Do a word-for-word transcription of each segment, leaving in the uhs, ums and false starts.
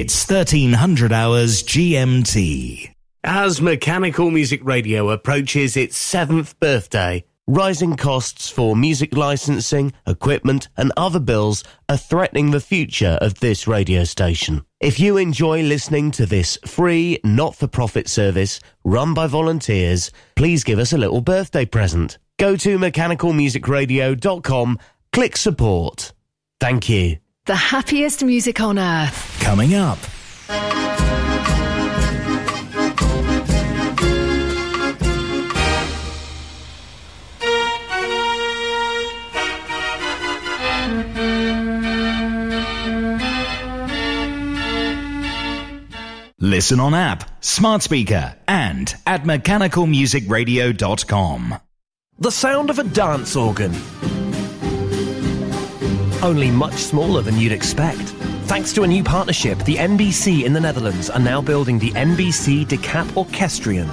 It's thirteen hundred hours G M T. As Mechanical Music Radio approaches its seventh birthday, rising costs for music licensing, equipment and other bills are threatening the future of this radio station. If you enjoy listening to this free, not-for-profit service run by volunteers, please give us a little birthday present. Go to mechanical music radio dot com, click support. Thank you. The happiest music on earth. Coming up. Listen on app, smart speaker, and at mechanical music radio dot com. The sound of a dance organ. Only much smaller than you'd expect. Thanks to a new partnership, the N B C in the Netherlands are now building the N B C Decap Orchestrion.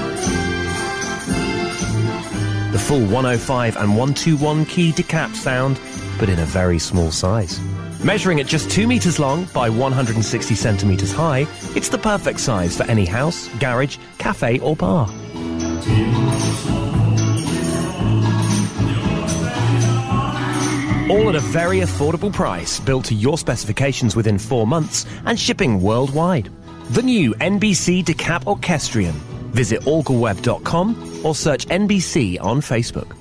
The full one oh five and one twenty-one key decap sound, but in a very small size. Measuring at just two metres long by one hundred sixty centimetres high, it's the perfect size for any house, garage, cafe or bar. All at a very affordable price, built to your specifications within four months and shipping worldwide. The new N B C Decap Orchestrion. Visit orgelweb dot com or search N B C on Facebook.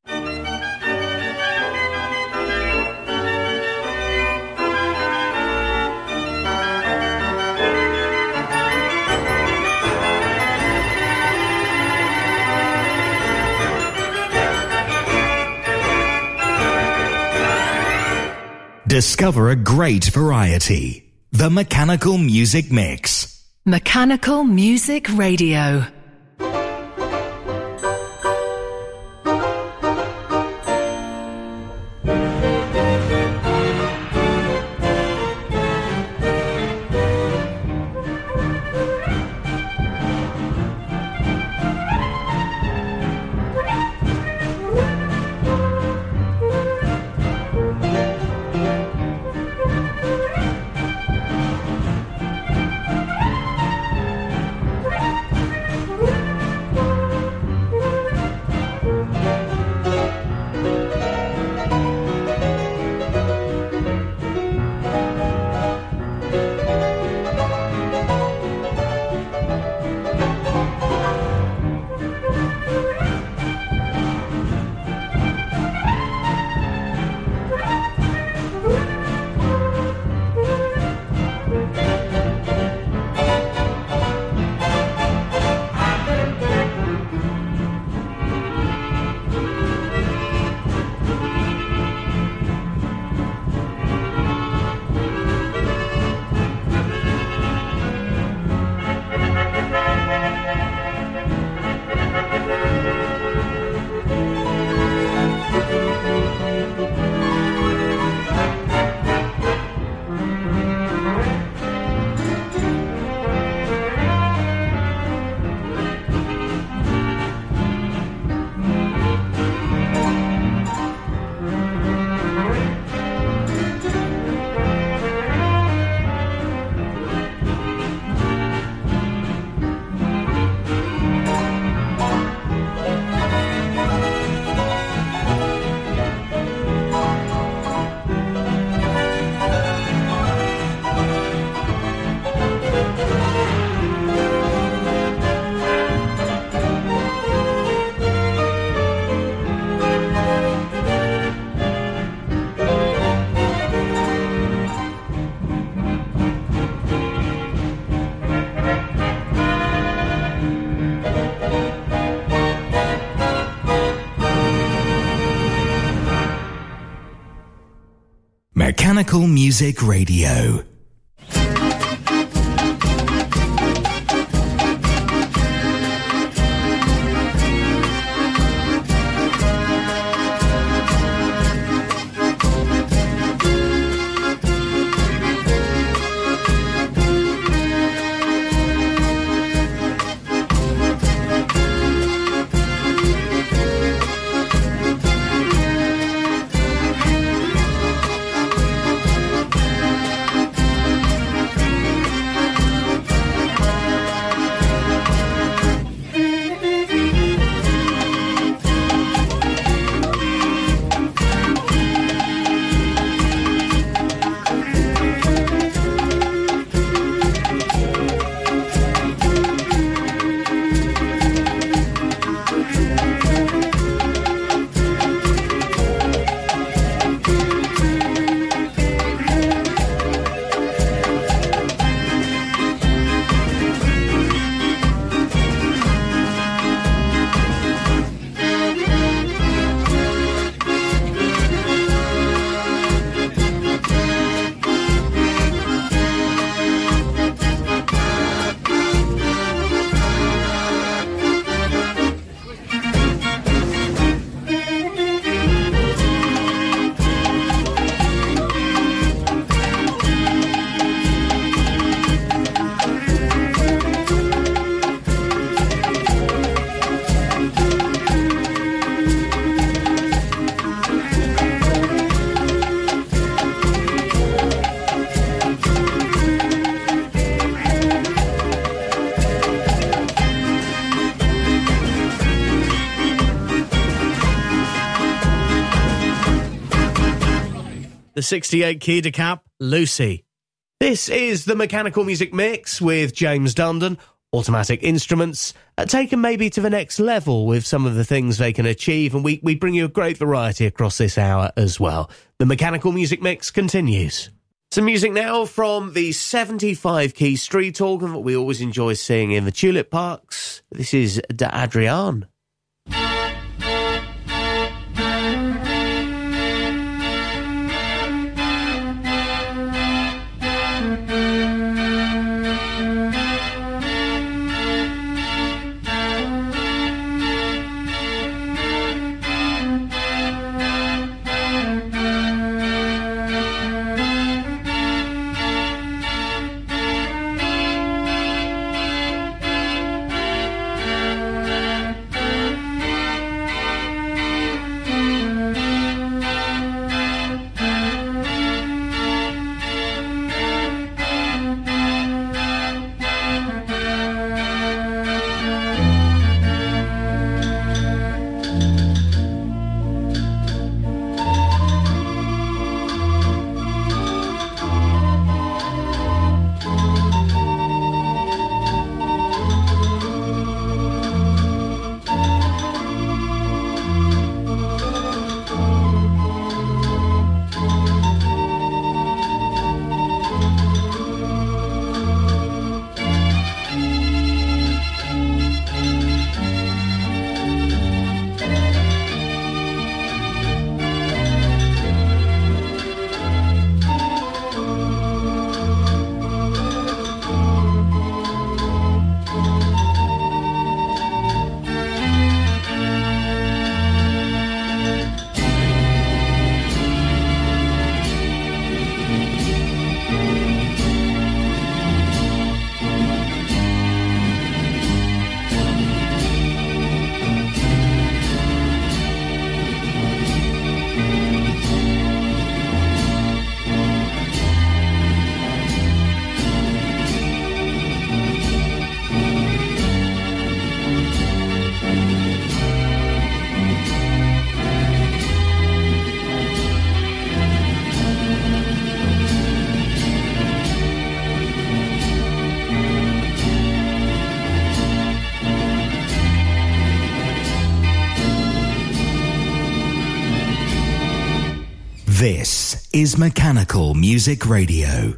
Discover a great variety. The Mechanical Music Mix. Mechanical Music Radio. Mechanical Music Radio. the sixty-eight key decap, Lucy. This is the Mechanical Music Mix with James Dundon. Automatic instruments are taken maybe to the next level with some of the things they can achieve, and we, we bring you a great variety across this hour as well. The Mechanical Music Mix continues. Some music now from the seventy-five key street organ that we always enjoy seeing in the Tulip Parks. This is De Adriaan. This is Mechanical Music Radio.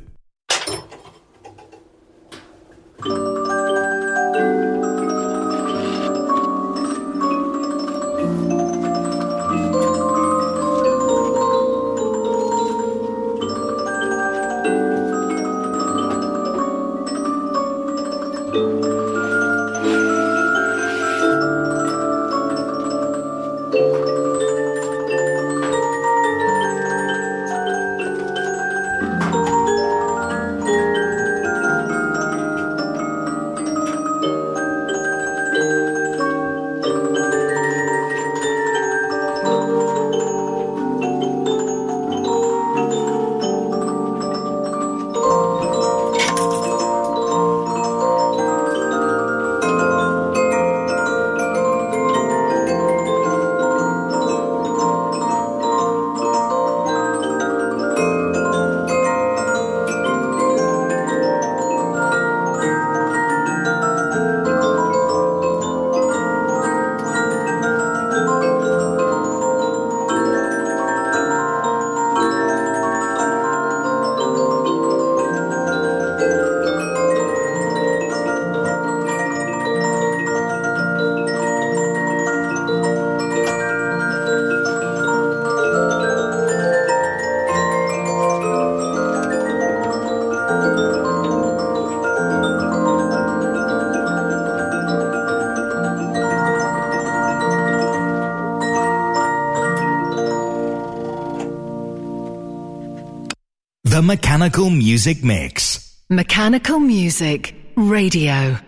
The Mechanical Music Mix. Mechanical Music Radio.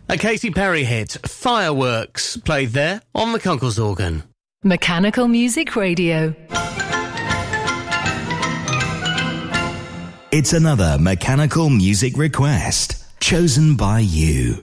A Katy Perry hit, Fireworks, played there on McCunkle's organ. Mechanical Music Radio. It's another mechanical music request chosen by you.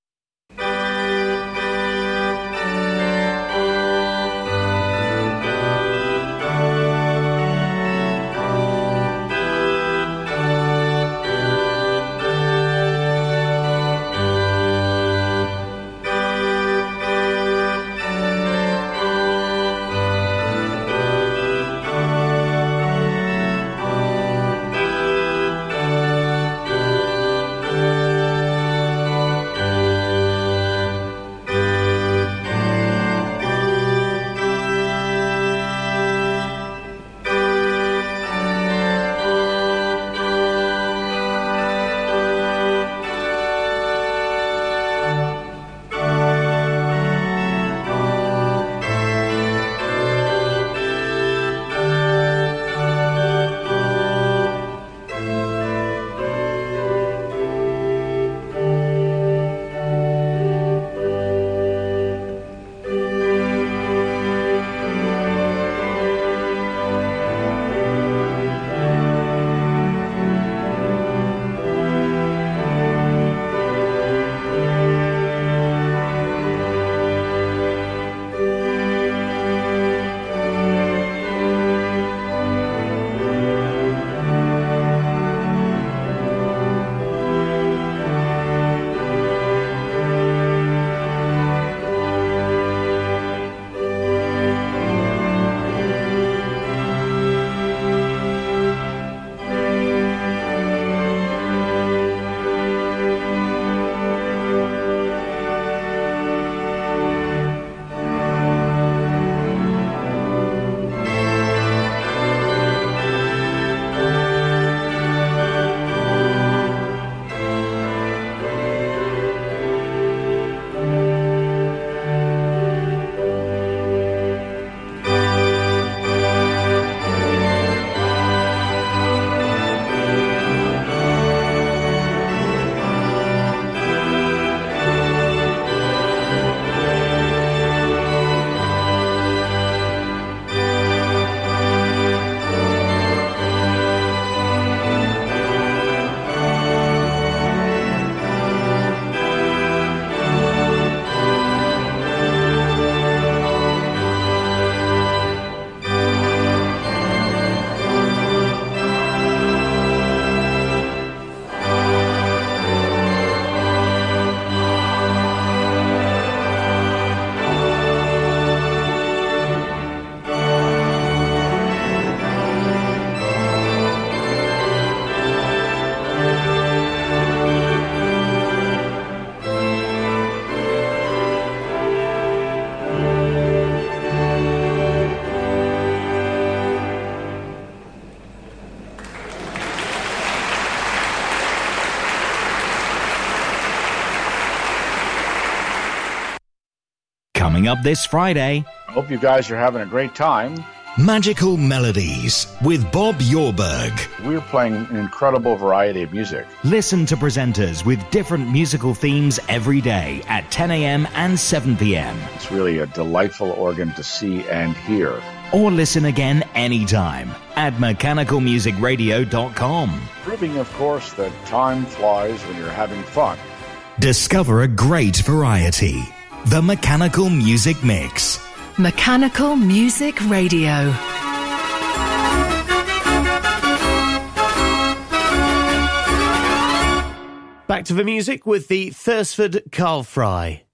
Coming up this Friday, I hope you guys are having a great time. Magical Melodies with Bob Yorberg. We're playing an incredible variety of music. Listen to presenters with different musical themes every day at ten a.m. and seven p.m. It's really a delightful organ to see and hear. Or listen again anytime at mechanical music radio dot com. Proving, of course, that time flies when you're having fun. Discover a great variety. The Mechanical Music Mix. Mechanical Music Radio. Back to the music with the Thursford Carl Fry.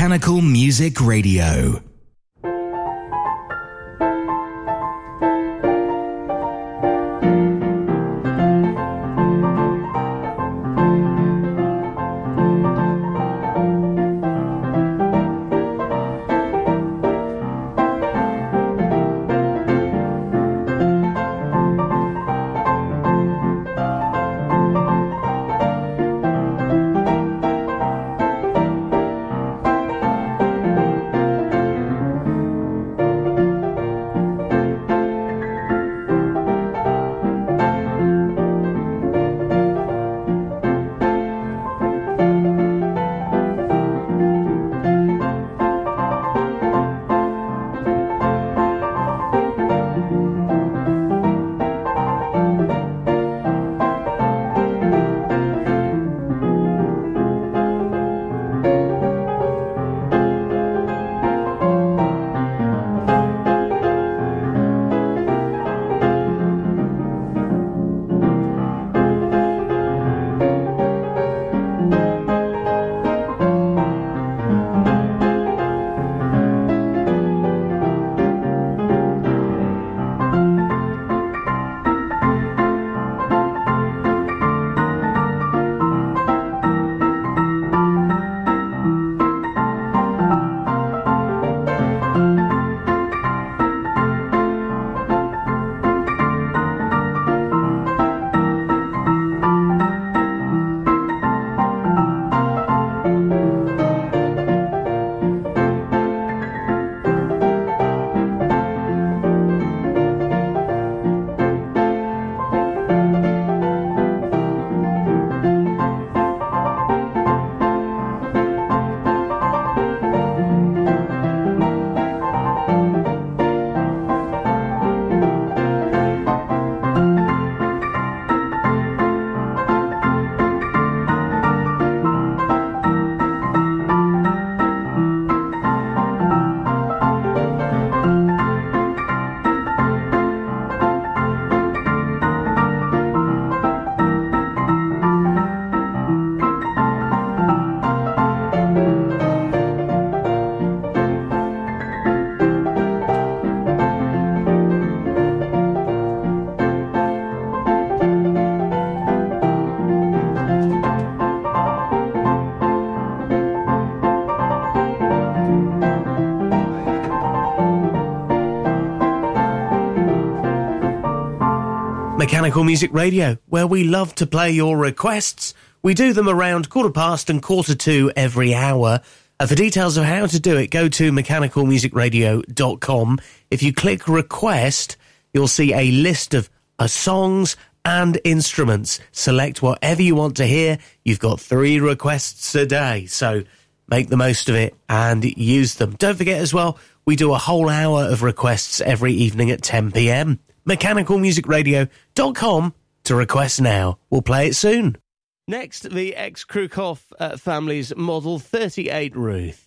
Mechanical Music Radio. Mechanical Music Radio, where we love to play your requests. We do them around quarter past and quarter to every hour. And for details of how to do it, go to mechanical music radio dot com. If you click request, you'll see a list of uh, songs and instruments. Select whatever you want to hear. You've got three requests a day, so make the most of it and use them. Don't forget as well, we do a whole hour of requests every evening at ten p.m. mechanical music radio dot com to request now. We'll play it soon. Next, the ex-Krukov uh, family's Model thirty-eight Ruth.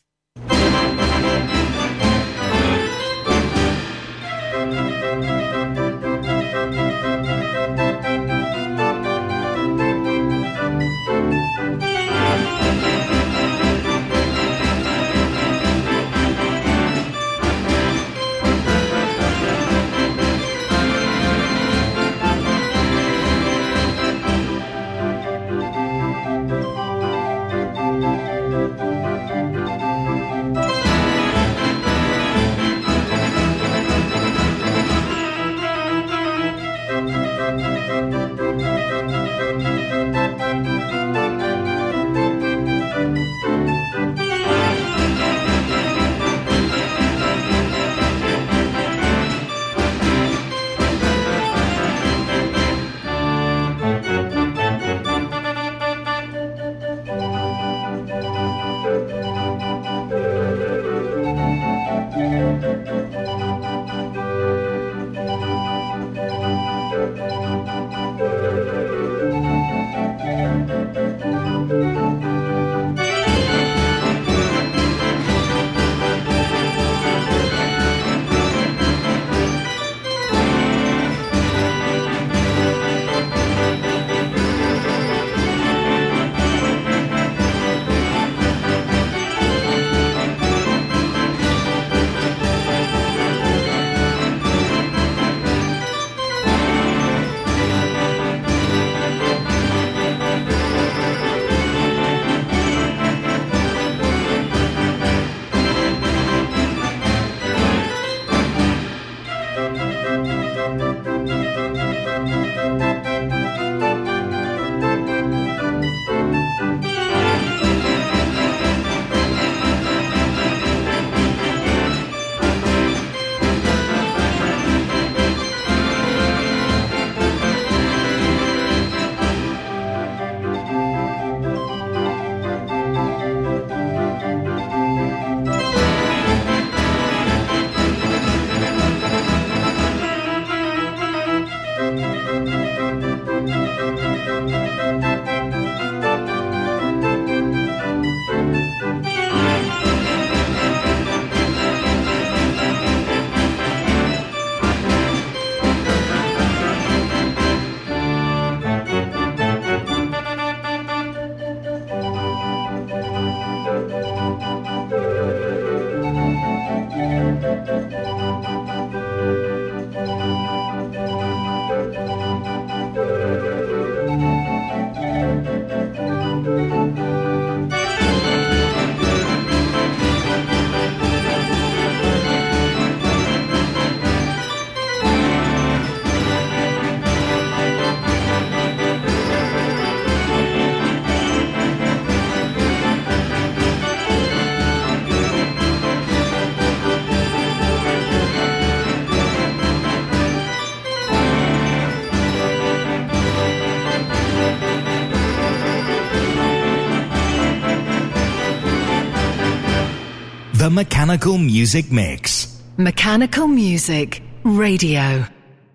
The Mechanical Music Mix. Mechanical Music Radio.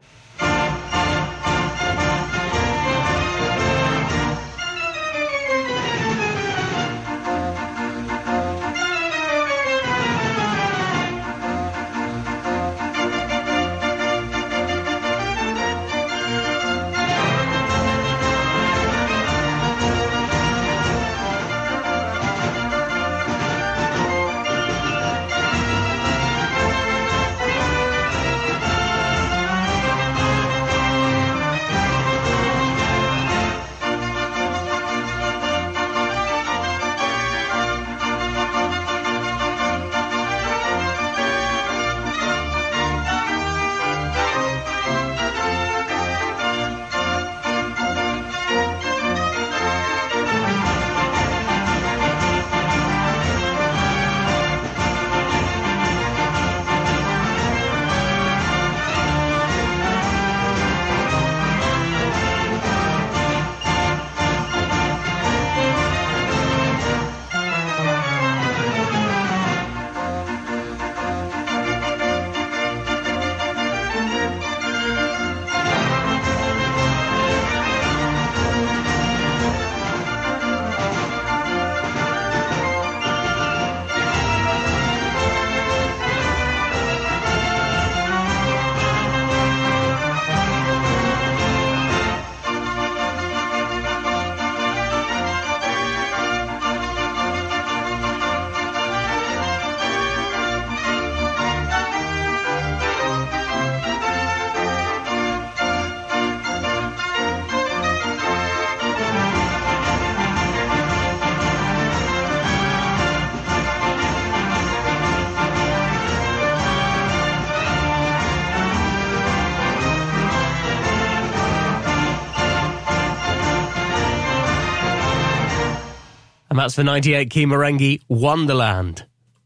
And that's the ninety-eight key Merengue Wonderland.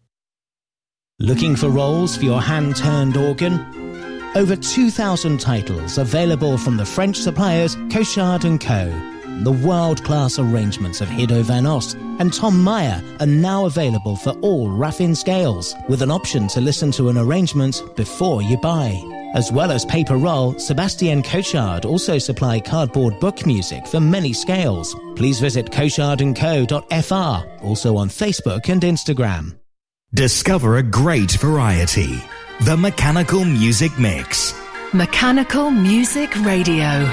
Looking for rolls for your hand-turned organ? Over two thousand titles available from the French suppliers Cochard and Co. The world-class arrangements of Hiddo van Os and Tom Meyer are now available for all Raffin scales, with an option to listen to an arrangement before you buy. As well as paper roll, Sebastian Cochard also supply cardboard book music for many scales. Please visit cochard and co dot f r, also on Facebook and Instagram. Discover a great variety. The Mechanical Music Mix. Mechanical Music Radio.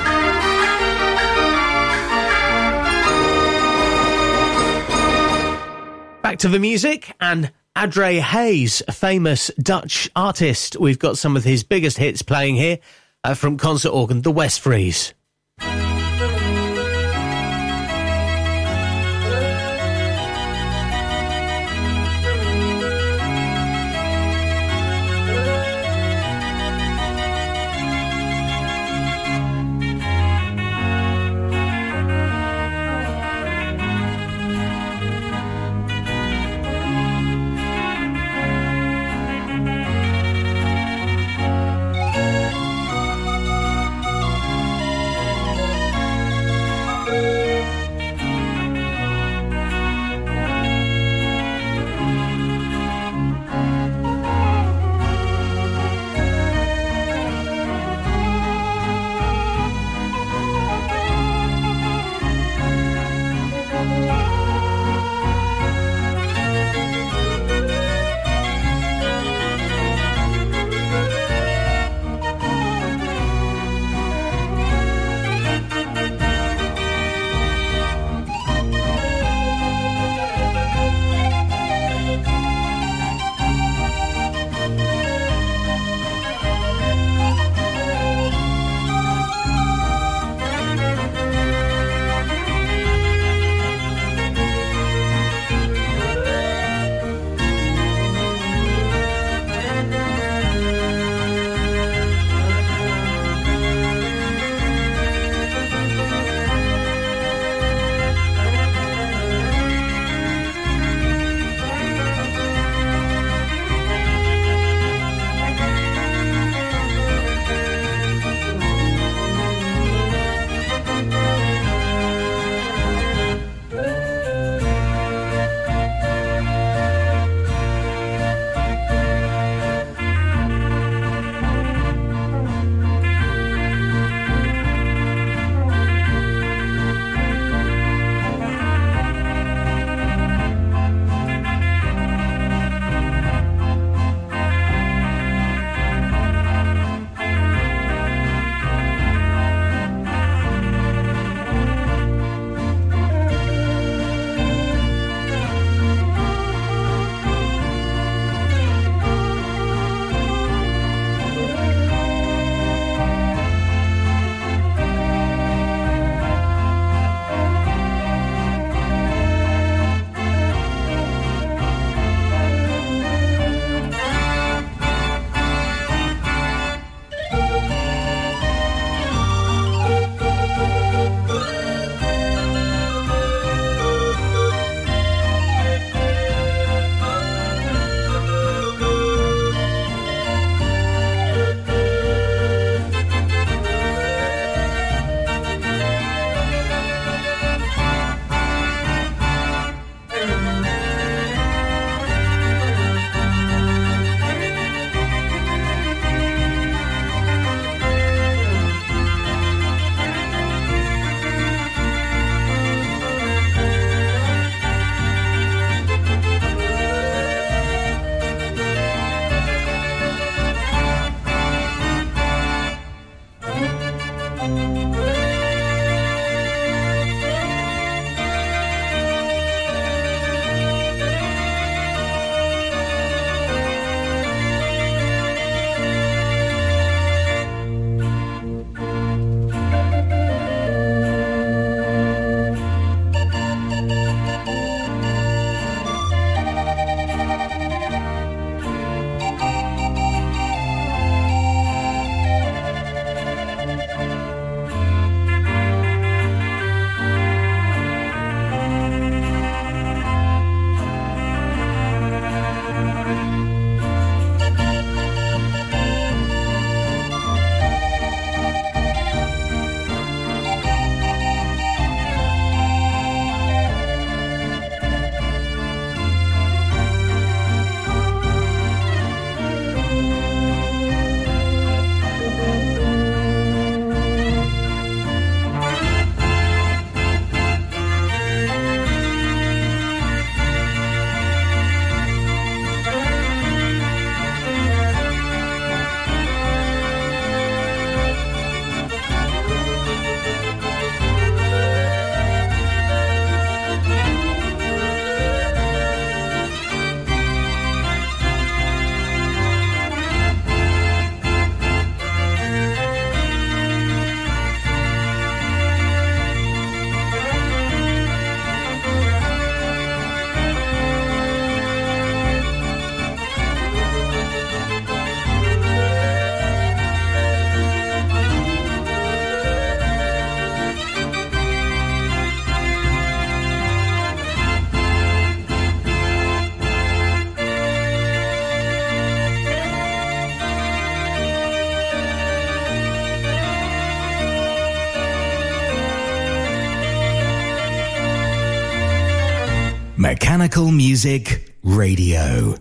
Back to the music, and Adre Hayes, a famous Dutch artist. We've got some of his biggest hits playing here uh, from concert organ, the West Fries. Mechanical Music Radio.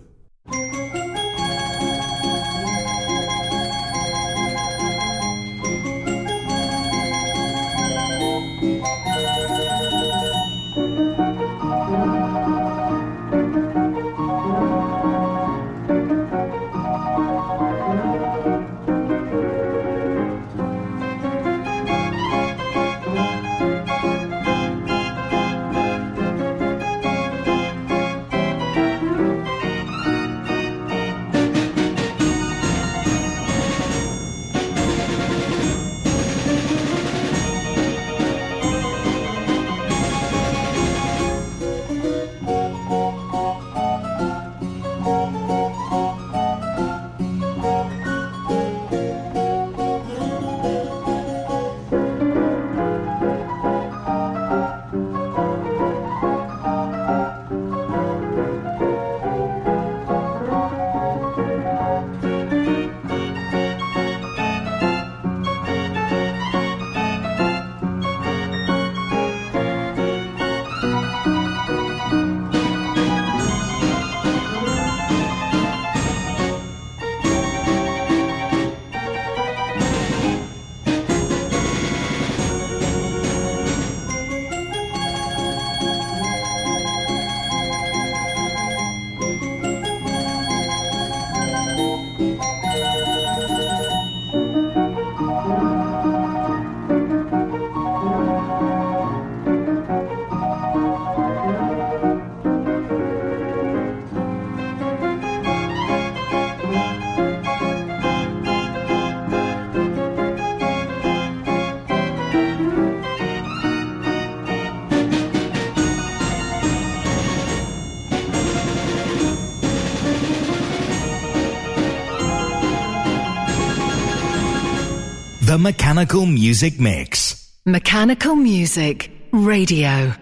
The Mechanical Music Mix. Mechanical Music Radio.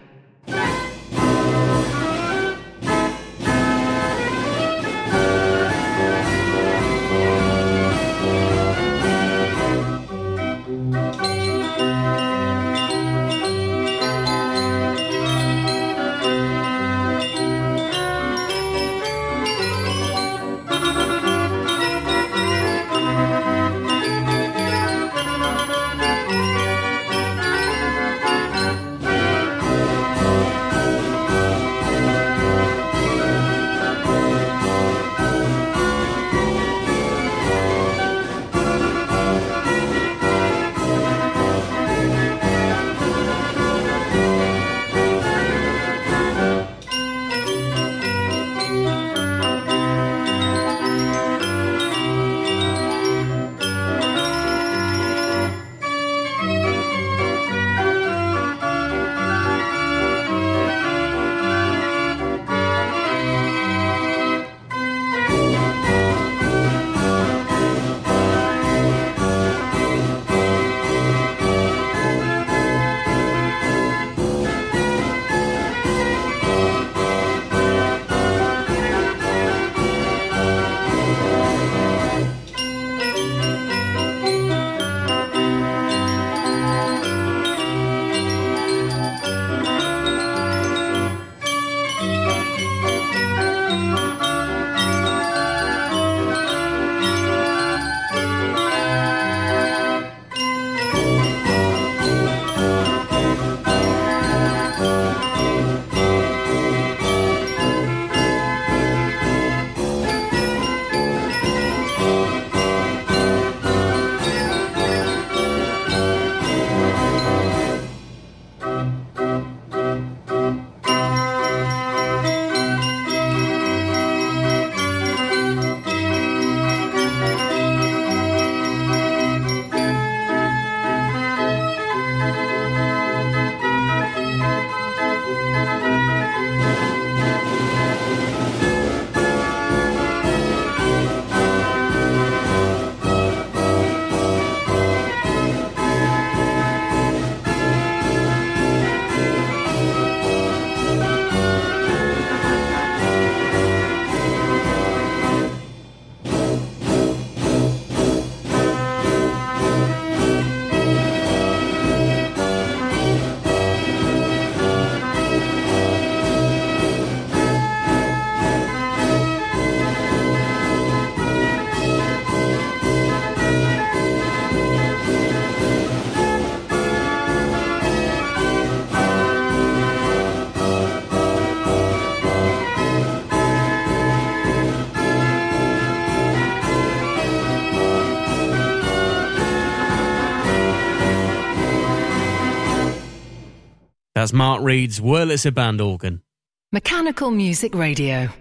That's Mark Reed's Wurlitzer band organ. Mechanical Music Radio.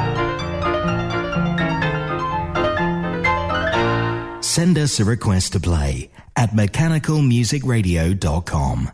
Send us a request to play at mechanical music radio dot com.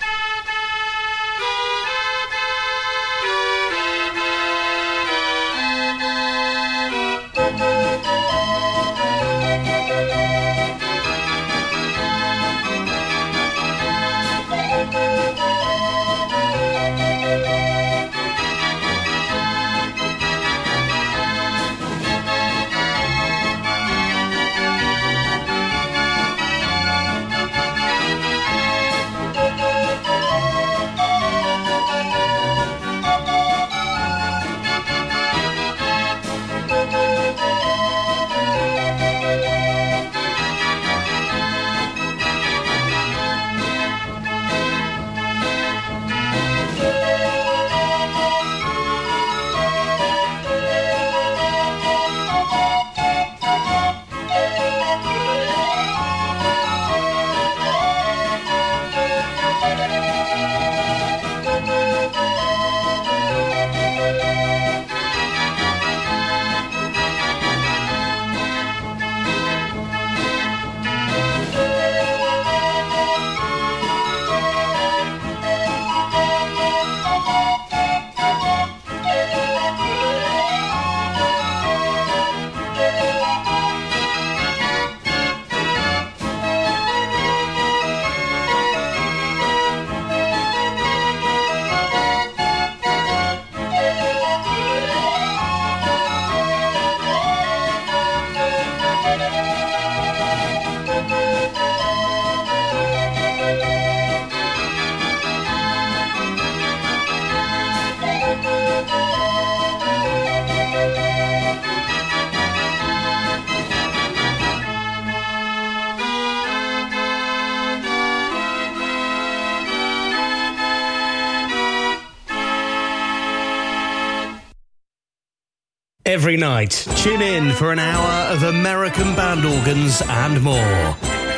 Every night, tune in for an hour of American band organs and more.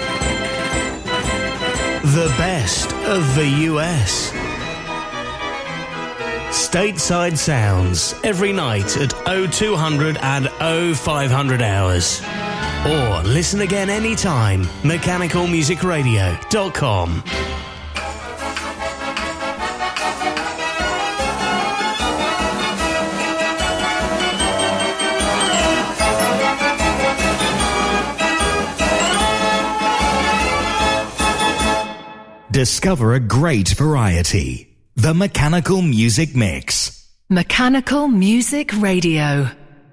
The best of the U S. Stateside Sounds, every night at oh two hundred and oh five hundred hours. Or listen again anytime, mechanical music radio dot com. Discover a great variety. The Mechanical Music Mix. Mechanical Music Radio.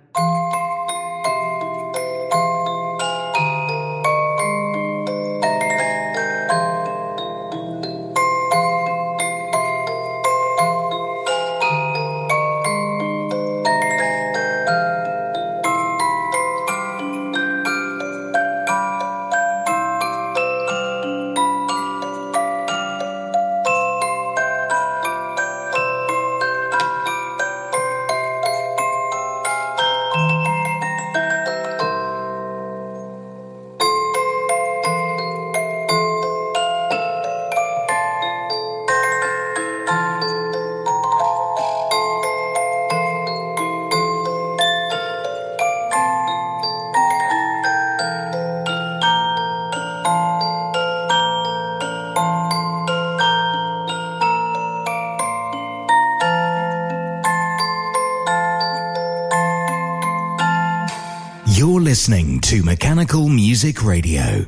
You're listening to Mechanical Music Radio.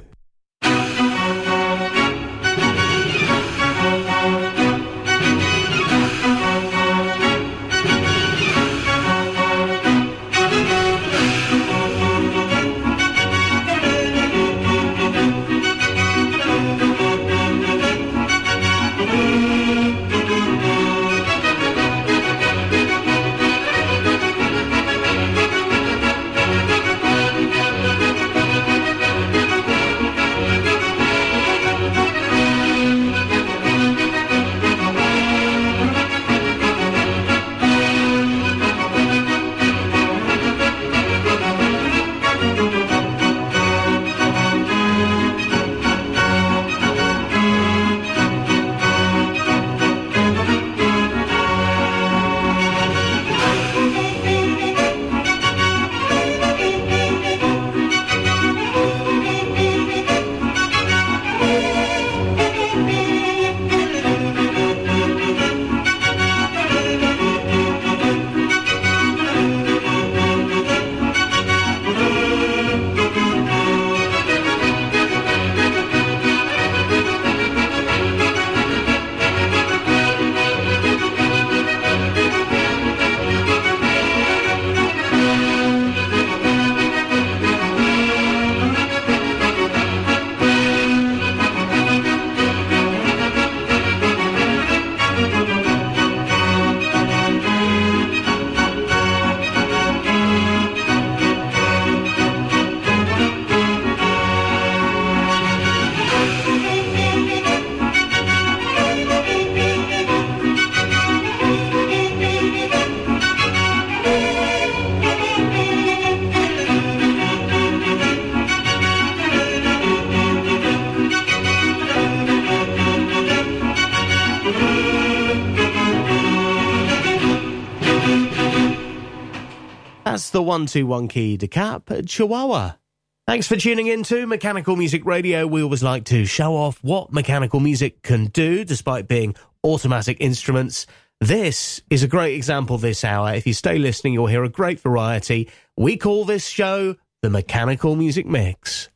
That's the one two one key decap Chihuahua. Thanks for tuning in to Mechanical Music Radio. We always like to show off what mechanical music can do despite being automatic instruments. This is a great example this hour. If you stay listening, you'll hear a great variety. We call this show the Mechanical Music Mix.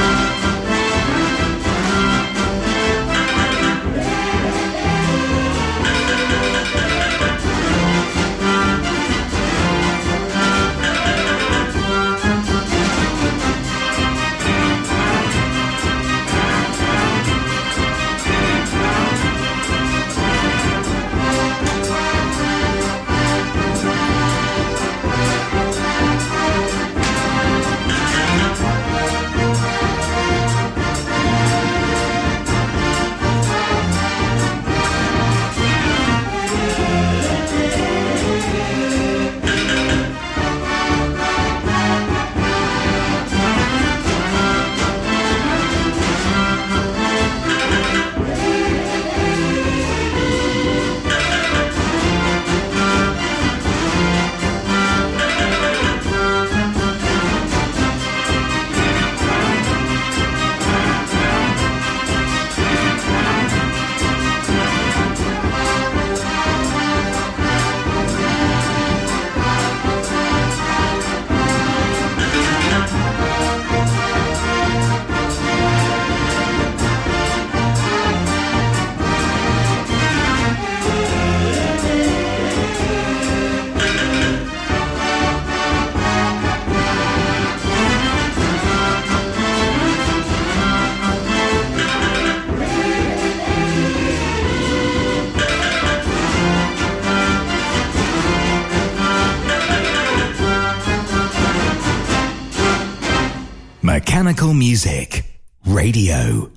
Mechanical Music Radio.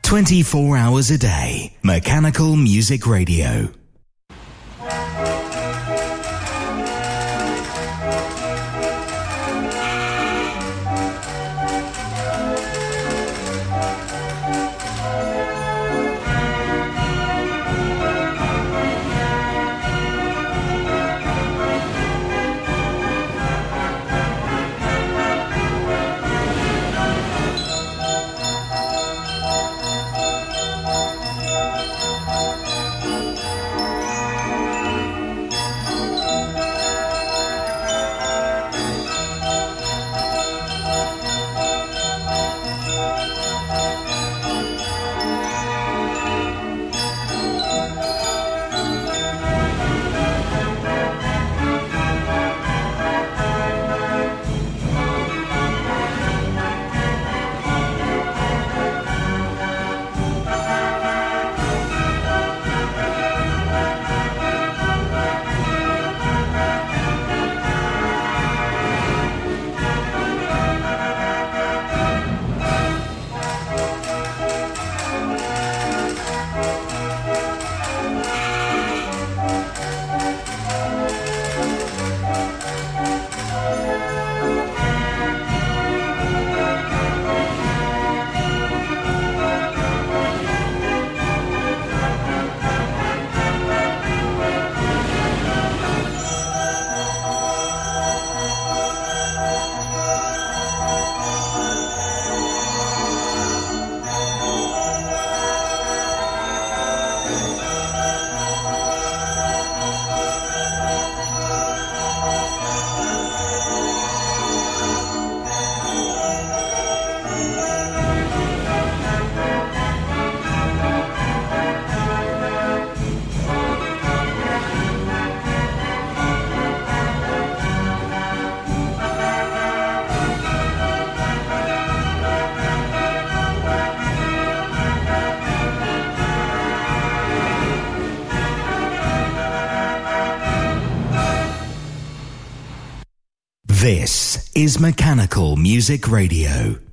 twenty-four hours a day. Mechanical Music Radio. This is Mechanical Music Radio.